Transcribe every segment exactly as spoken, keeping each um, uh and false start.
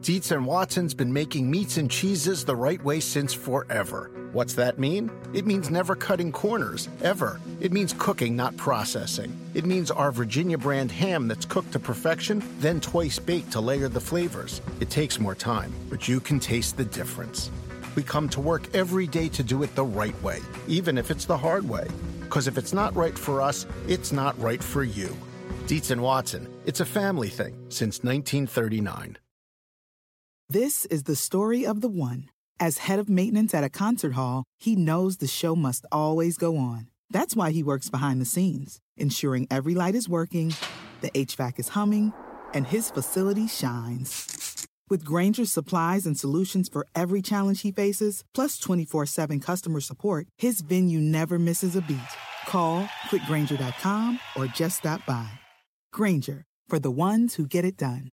Dietz and Watson's been making meats and cheeses the right way since forever. What's that mean? It means never cutting corners, ever. It means cooking, not processing. It means our Virginia brand ham that's cooked to perfection, then twice baked to layer the flavors. It takes more time, but you can taste the difference. We come to work every day to do it the right way, even if it's the hard way. Because if it's not right for us, it's not right for you. Dietz and Watson, it's a family thing since nineteen thirty-nine. This is the story of the one. As head of maintenance at a concert hall, he knows the show must always go on. That's why he works behind the scenes, ensuring every light is working, the H V A C is humming, and his facility shines. With Grainger's supplies and solutions for every challenge he faces, plus twenty-four seven customer support, his venue never misses a beat. Call quick grainger dot com or just stop by. Grainger, for the ones who get it done.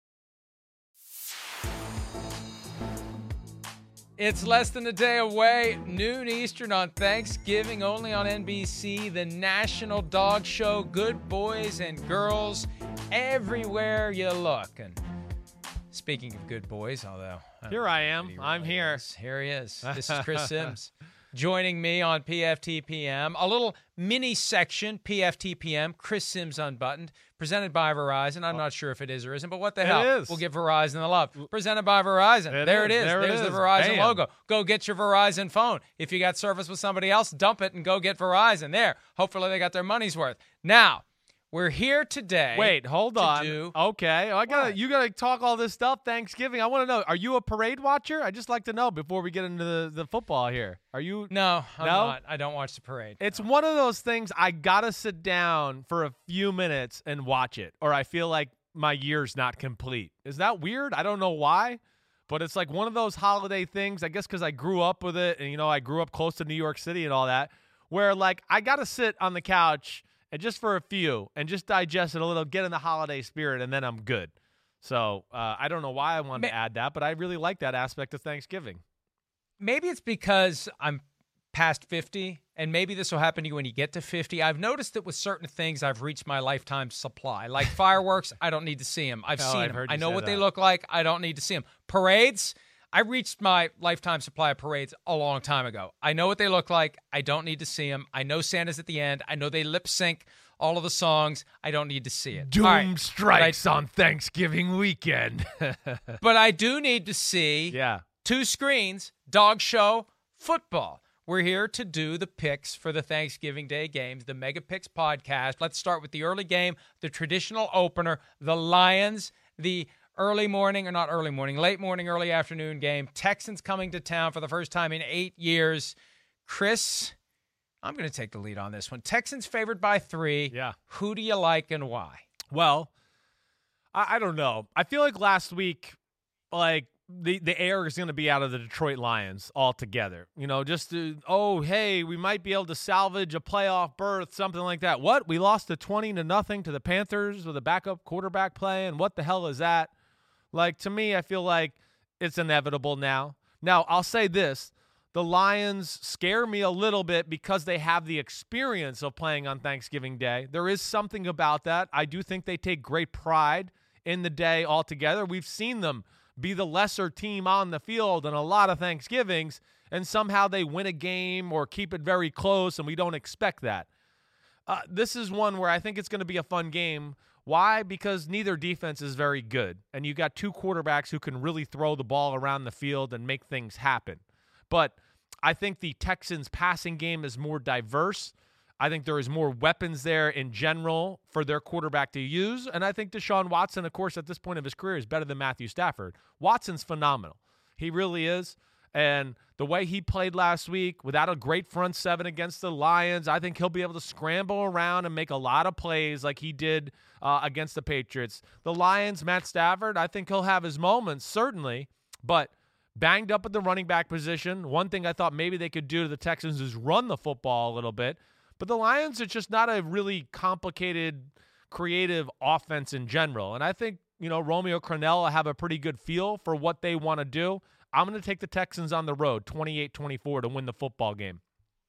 It's less than a day away, noon Eastern on Thanksgiving, only on N B C, the national dog show. Good boys and girls everywhere you look. And speaking of good boys, although... I Here I am. Really I'm here. Is. Here he is. This is Chris Sims joining me on P F T P M. A little mini section, P F T P M, Chris Sims Unbuttoned, presented by Verizon. I'm not sure if it is or isn't, but what the It hell? is. We'll give Verizon the love. Presented by Verizon. It there is. it is. There it There's is. the Verizon Bam. logo. Go get your Verizon phone. If you got service with somebody else, dump it and go get Verizon. There. Hopefully they got their money's worth. Now, we're here today. Wait, hold to on. do- Okay, I gotta. What? You gotta talk all this stuff. Thanksgiving. I want to know. Are you a parade watcher? I just like to know before we get into the, the football here. Are you? No, I'm No? not. I don't watch the parade. It's one of those things. I gotta sit down for a few minutes and watch it, or I feel like my year's not complete. Is that weird? I don't know why, but it's like one of those holiday things. I guess because I grew up with it, and you know, I grew up close to New York City and all that, where like I gotta sit on the couch. And just for a few, and just digest it a little, get in the holiday spirit, and then I'm good. So uh, I don't know why I wanted Ma- to add that, but I really like that aspect of Thanksgiving. Maybe it's because I'm past fifty, and maybe this will happen to you when you get to fifty. I've noticed that with certain things, I've reached my lifetime supply. Like fireworks, I don't need to see them. I've Oh, seen I've them. heard I you know say what they that. look like. I don't need to see them. Parades, I reached my lifetime supply of parades a long time ago. I know what they look like. I don't need to see them. I know Santa's at the end. I know they lip sync all of the songs. I don't need to see it. Doom All right, strikes on Thanksgiving weekend. But I do need to see yeah. two screens, dog show, football. We're here to do the picks for the Thanksgiving Day games, the Mega Picks podcast. Let's start with the early game, the traditional opener, the Lions, the early morning, or not early morning, late morning, early afternoon game. Texans coming to town for the first time in eight years. Chris, I'm going to take the lead on this one. Texans favored by three. Yeah. Who do you like and why? Well, I, I don't know. I feel like last week, like, the, the air is going to be out of the Detroit Lions altogether. You know, just, to, oh, hey, we might be able to salvage a playoff berth, something like that. What? We lost to twenty to nothing to the Panthers with a backup quarterback playing? What the hell is that? Like, to me, I feel like it's inevitable now. Now, I'll say this. The Lions scare me a little bit because they have the experience of playing on Thanksgiving Day. There is something about that. I do think they take great pride in the day altogether. We've seen them be the lesser team on the field in a lot of Thanksgivings, and somehow they win a game or keep it very close, and we don't expect that. Uh, this is one where I think it's going to be a fun game. Why? Because neither defense is very good, and you got two quarterbacks who can really throw the ball around the field and make things happen. But I think the Texans' passing game is more diverse. I think there is more weapons there in general for their quarterback to use, and I think Deshaun Watson, of course, at this point of his career is better than Matthew Stafford. Watson's phenomenal. He really is. And the way he played last week, without a great front seven against the Lions, I think he'll be able to scramble around and make a lot of plays like he did uh, against the Patriots. The Lions, Matt Stafford, I think he'll have his moments, certainly, but banged up at the running back position. One thing I thought maybe they could do to the Texans is run the football a little bit. But the Lions are just not a really complicated, creative offense in general. And I think, you know, Romeo Crennel will have a pretty good feel for what they want to do. I'm going to take the Texans on the road, twenty-eight twenty-four, to win the football game.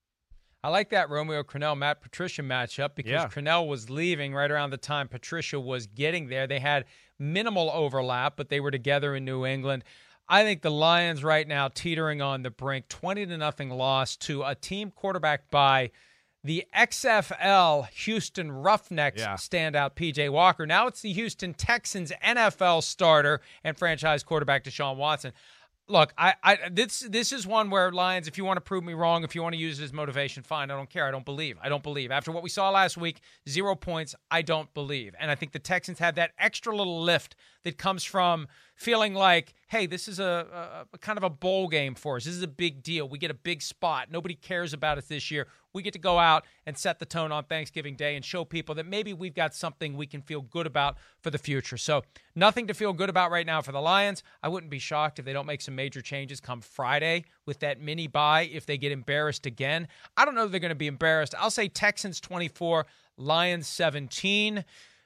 I like that Romeo Crennel, Matt Patricia matchup because Yeah. Crennel was leaving right around the time Patricia was getting there. They had minimal overlap, but they were together in New England. I think the Lions right now teetering on the brink, twenty to nothing loss to a team quarterbacked by the X F L Houston Roughnecks yeah. standout P J Walker. Now it's the Houston Texans N F L starter and franchise quarterback Deshaun Watson. Look, I, I this this is one where, Lions, if you want to prove me wrong, if you want to use it as motivation, fine. I don't care. I don't believe. I don't believe. After what we saw last week, zero points, I don't believe. And I think the Texans have that extra little lift that comes from feeling like, hey, this is a, a, a kind of a bowl game for us. This is a big deal. We get a big spot. Nobody cares about us this year. We get to go out and set the tone on Thanksgiving Day and show people that maybe we've got something we can feel good about for the future. So nothing to feel good about right now for the Lions. I wouldn't be shocked if they don't make some major changes come Friday with that mini bye if they get embarrassed again. I don't know if they're going to be embarrassed. I'll say Texans twenty-four, Lions seventeen,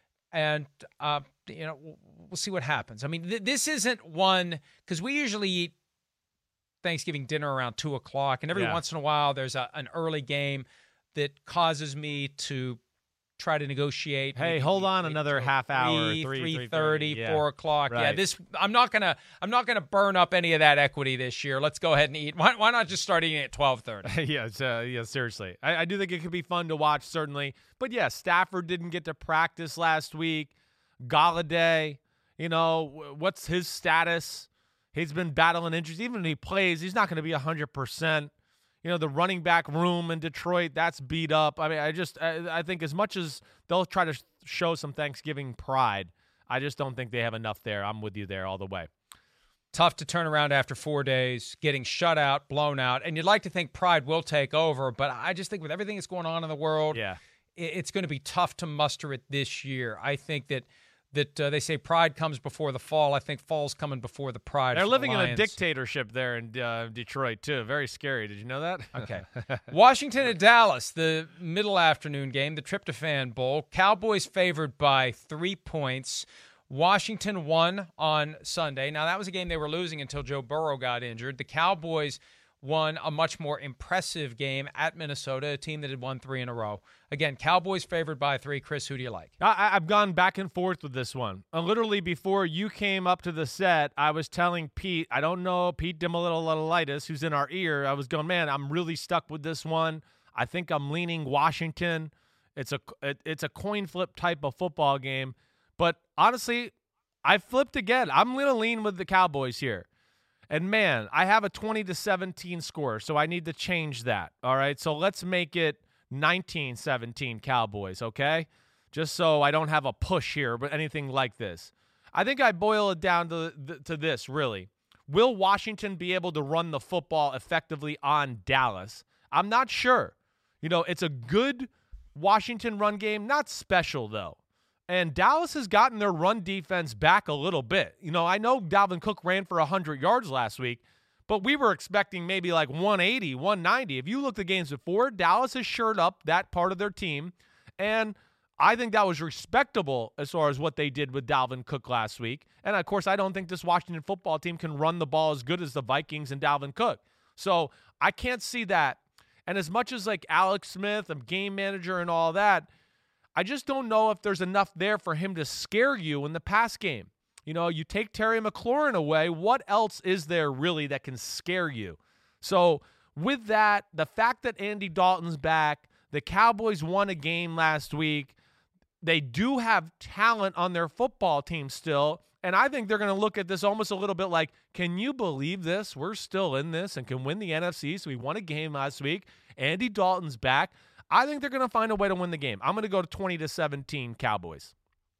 and uh, you know we'll see what happens. I mean, th- this isn't one because we usually eat Thanksgiving dinner around two o'clock, and every yeah. once in a while there's a, an early game that causes me to try to negotiate. Hey, maybe, hold on maybe another three, half hour, three, three, three thirty, yeah. four o'clock. Right. Yeah, this I'm not gonna I'm not gonna burn up any of that equity this year. Let's go ahead and eat. Why, why not just start eating at twelve thirty? yeah, uh, yeah, seriously. I, I do think it could be fun to watch, certainly. But yeah, Stafford didn't get to practice last week. Golladay, you know, what's his status? He's been battling injuries. Even when he plays, he's not going to be one hundred percent. You know, the running back room in Detroit, that's beat up. I mean, I just I, I think as much as they'll try to show some Thanksgiving pride, I just don't think they have enough there. I'm with you there all the way. Tough to turn around after four days, getting shut out, blown out. And you'd like to think pride will take over, but I just think with everything that's going on in the world, yeah. it's going to be tough to muster it this year. I think that that uh, they say pride comes before the fall. I think fall's coming before the pride. They're living the in a dictatorship there in uh, Detroit, too. Very scary. Did you know that? Okay. Washington at Dallas, the middle afternoon game, the Tryptophan Bowl. Cowboys favored by three points. Washington won on Sunday. Now, that was a game they were losing until Joe Burrow got injured. The Cowboys won a much more impressive game at Minnesota, a team that had won three in a row. Again, Cowboys favored by three. Chris, who do you like? I, I've gone back and forth with this one. Uh, literally, before you came up to the set, I was telling Pete, I don't know, Pete Dimolitolitis, who's in our ear, I was going, man, I'm really stuck with this one. I think I'm leaning Washington. It's a, it, it's a coin flip type of football game. But honestly, I flipped again. I'm going to lean with the Cowboys here. And, man, I have a twenty to seventeen score, so I need to change that, all right? So let's make it nineteen seventeen Cowboys, okay? Just so I don't have a push here, but anything like this. I think I boil it down to, to this, really. Will Washington be able to run the football effectively on Dallas? I'm not sure. You know, it's a good Washington run game, not special, though. And Dallas has gotten their run defense back a little bit. You know, I know Dalvin Cook ran for one hundred yards last week, but we were expecting maybe like one eighty, one ninety. If you look at the games before, Dallas has shored up that part of their team, and I think that was respectable as far as what they did with Dalvin Cook last week. And, of course, I don't think this Washington football team can run the ball as good as the Vikings and Dalvin Cook. So I can't see that. And as much as, like, Alex Smith, a game manager and all that, I just don't know if there's enough there for him to scare you in the pass game. You know, you take Terry McLaurin away, what else is there really that can scare you? So with that, the fact that Andy Dalton's back, the Cowboys won a game last week, they do have talent on their football team still, and I think they're going to look at this almost a little bit like, can you believe this? We're still in this and can win the N F C, so we won a game last week. Andy Dalton's back. I think they're going to find a way to win the game. I'm going to go to twenty to seventeen Cowboys.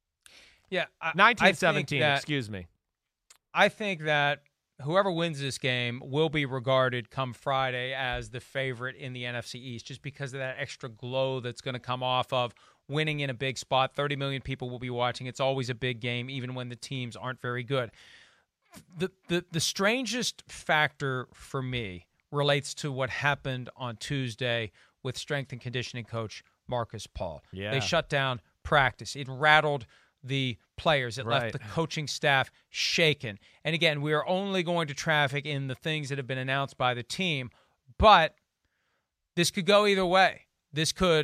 Yeah. I, nineteen seventeen, excuse me. I think that whoever wins this game will be regarded come Friday as the favorite in the N F C East just because of that extra glow that's going to come off of winning in a big spot. thirty million people will be watching. It's always a big game, even when the teams aren't very good. The, the, the strangest factor for me relates to what happened on Tuesday with strength and conditioning coach Marcus Paul. Yeah. They shut down practice. It rattled the players. It right. left the coaching staff shaken. And again, we are only going to traffic in the things that have been announced by the team, but this could go either way. This could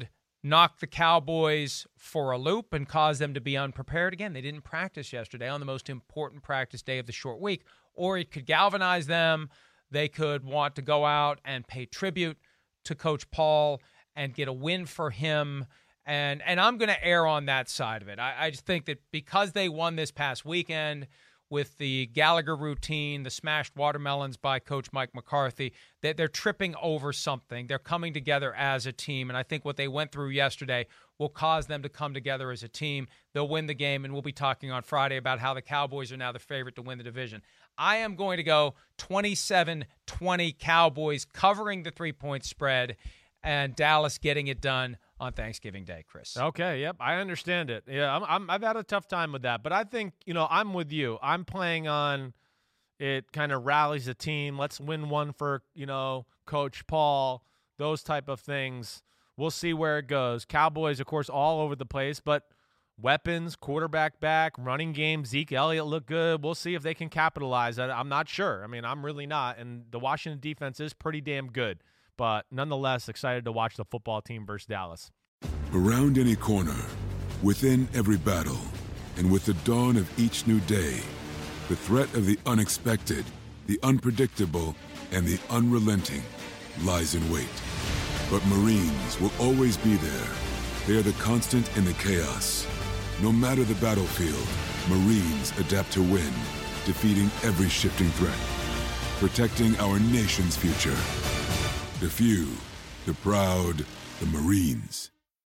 knock the Cowboys for a loop and cause them to be unprepared. Again, they didn't practice yesterday on the most important practice day of the short week. Or it could galvanize them. They could want to go out and pay tribute to Coach Paul and get a win for him. And and I'm going to err on that side of it. I, I just think that because they won this past weekend with the Gallagher routine, the smashed watermelons by Coach Mike McCarthy, that they're tripping over something. They're coming together as a team. And I think what they went through yesterday will cause them to come together as a team. They'll win the game, and we'll be talking on Friday about how the Cowboys are now the favorite to win the division. I am going to go twenty-seven twenty Cowboys covering the three-point spread and Dallas getting it done on Thanksgiving Day, Chris. Okay, yep, I understand it. Yeah, I'm, I'm, I've had a tough time with that. But I think, you know, I'm with you. I'm playing on it kind of rallies a team. Let's win one for, you know, Coach Paul, those type of things. We'll see where it goes. Cowboys, of course, all over the place, but weapons, quarterback back, running game, Zeke Elliott look good. We'll see if they can capitalize. I'm not sure. I mean, I'm really not. And the Washington defense is pretty damn good. But nonetheless, excited to watch the football team versus Dallas. Around any corner, within every battle, and with the dawn of each new day, the threat of the unexpected, the unpredictable, and the unrelenting lies in wait. But Marines will always be there. They are the constant in the chaos. No matter the battlefield, Marines adapt to win, defeating every shifting threat, protecting our nation's future. The few, the proud, the Marines.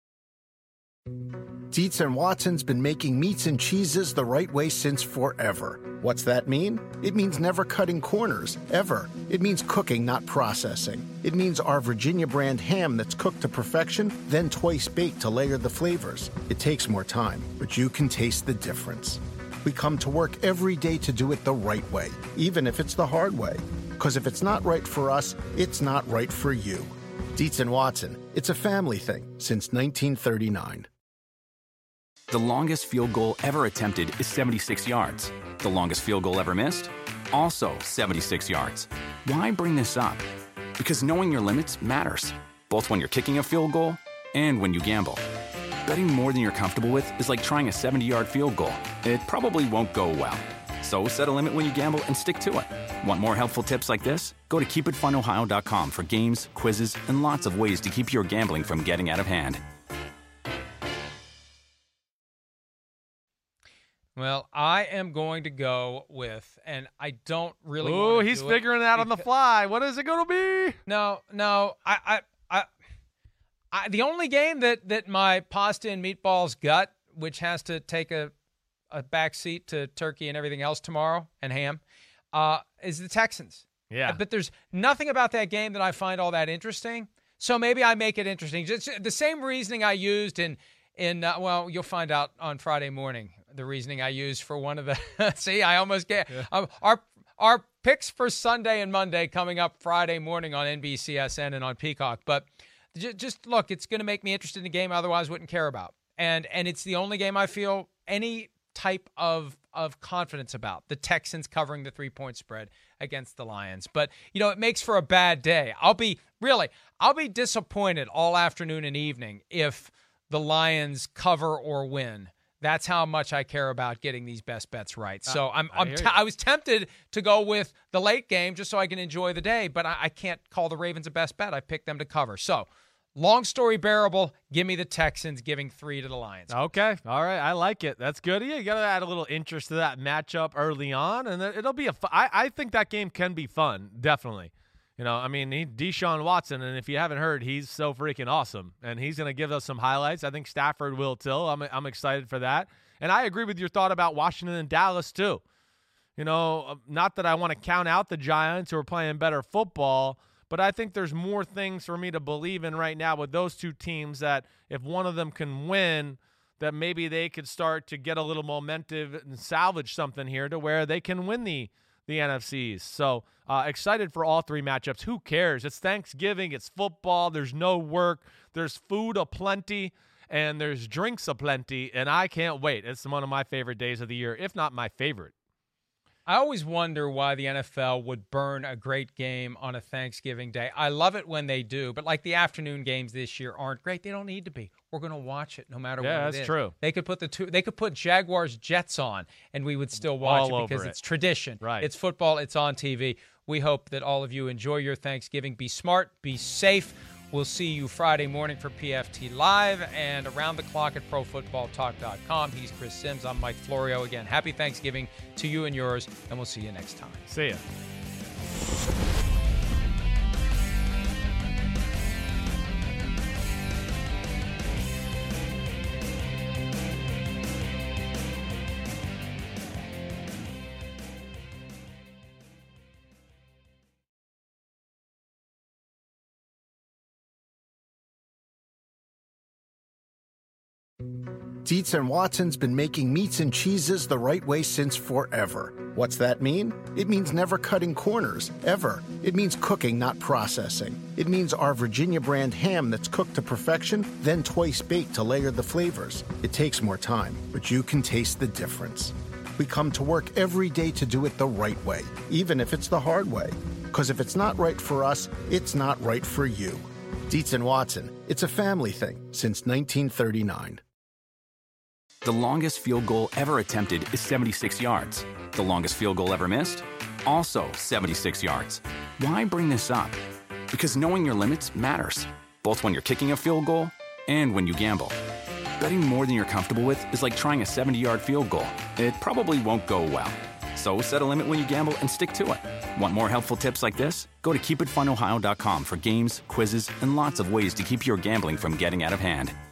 Dietz and Watson's been making meats and cheeses the right way since forever. What's that mean? It means never cutting corners, ever. It means cooking, not processing. It means our Virginia brand ham that's cooked to perfection, then twice baked to layer the flavors. It takes more time, but you can taste the difference. We come to work every day to do it the right way, even if it's the hard way. Because if it's not right for us, it's not right for you. Dietz and Watson, it's a family thing since nineteen thirty-nine. The longest field goal ever attempted is seventy-six yards. The longest field goal ever missed? Also seventy-six yards. Why bring this up? Because knowing your limits matters, both when you're kicking a field goal and when you gamble. Betting more than you're comfortable with is like trying a seventy-yard field goal. It probably won't go well. So set a limit when you gamble and stick to it. Want more helpful tips like this? Go to keep it fun ohio dot com for games, quizzes, and lots of ways to keep your gambling from getting out of hand. Well, I am going to go with, and I don't really Oh, want to he's do figuring it out on the fly. What is it going to be? No, no, I, I, I, I, the only game that, that my pasta and meatballs gut, which has to take a, a back seat to turkey and everything else tomorrow and ham, uh, is the Texans. Yeah. But there's nothing about that game that I find all that interesting. So maybe I make it interesting. Just the same reasoning I used in, in uh, well, you'll find out on Friday morning, the reasoning I used for one of the – see, I almost get yeah. – um, our our picks for Sunday and Monday coming up Friday morning on N B C S N and on Peacock. But j- just, look, it's going to make me interested in a game I otherwise wouldn't care about. And and it's the only game I feel any type of of confidence about, the Texans covering the three-point spread against the Lions. But, you know, it makes for a bad day. I'll be – really, I'll be disappointed all afternoon and evening if the Lions cover or win. That's how much I care about getting these best bets right. So uh, I'm, I'm t- I was tempted to go with the late game just so I can enjoy the day, but I, I can't call the Ravens a best bet. I picked them to cover. So long story bearable, give me the Texans giving three to the Lions. Okay. All right. I like it. That's good. Yeah, you got to add a little interest to that matchup early on, and it'll be a fu- I, I think that game can be fun, definitely. You know, I mean, he, Deshaun Watson, and if you haven't heard, he's so freaking awesome, and he's going to give us some highlights. I think Stafford will, too. I'm, I'm excited for that. And I agree with your thought about Washington and Dallas, too. You know, not that I want to count out the Giants who are playing better football, but I think there's more things for me to believe in right now with those two teams that if one of them can win, that maybe they could start to get a little momentum and salvage something here to where they can win the the N F Cs. So uh, excited for all three matchups. Who cares? It's Thanksgiving. It's football. There's no work. There's food aplenty, and there's drinks aplenty, and I can't wait. It's one of my favorite days of the year, if not my favorite. I always wonder why the N F L would burn a great game on a Thanksgiving day. I love it when they do, but like the afternoon games this year aren't great. They don't need to be. we're going to watch it no matter Yeah, what it that's is. true. They could put the two, they could put Jaguars Jets on, and we would still watch All it because over it's it. tradition. Right. It's football. It's on T V. We hope that all of you enjoy your Thanksgiving. Be smart. Be safe. We'll see you Friday morning for P F T Live and around the clock at pro football talk dot com. He's Chris Sims. I'm Mike Florio. Again, happy Thanksgiving to you and yours, and we'll see you next time. See ya. Dietz and Watson's been making meats and cheeses the right way since forever. What's that mean? It means never cutting corners, ever. It means cooking, not processing. It means our Virginia brand ham that's cooked to perfection, then twice baked to layer the flavors. It takes more time, but you can taste the difference. We come to work every day to do it the right way, even if it's the hard way. Because if it's not right for us, it's not right for you. Dietz and Watson, it's a family thing since nineteen thirty-nine. The longest field goal ever attempted is seventy-six yards. The longest field goal ever missed? Also seventy-six yards. Why bring this up? Because knowing your limits matters, both when you're kicking a field goal and when you gamble. Betting more than you're comfortable with is like trying a seventy-yard field goal. It probably won't go well. So set a limit when you gamble and stick to it. Want more helpful tips like this? Go to keep it fun ohio dot com for games, quizzes, and lots of ways to keep your gambling from getting out of hand.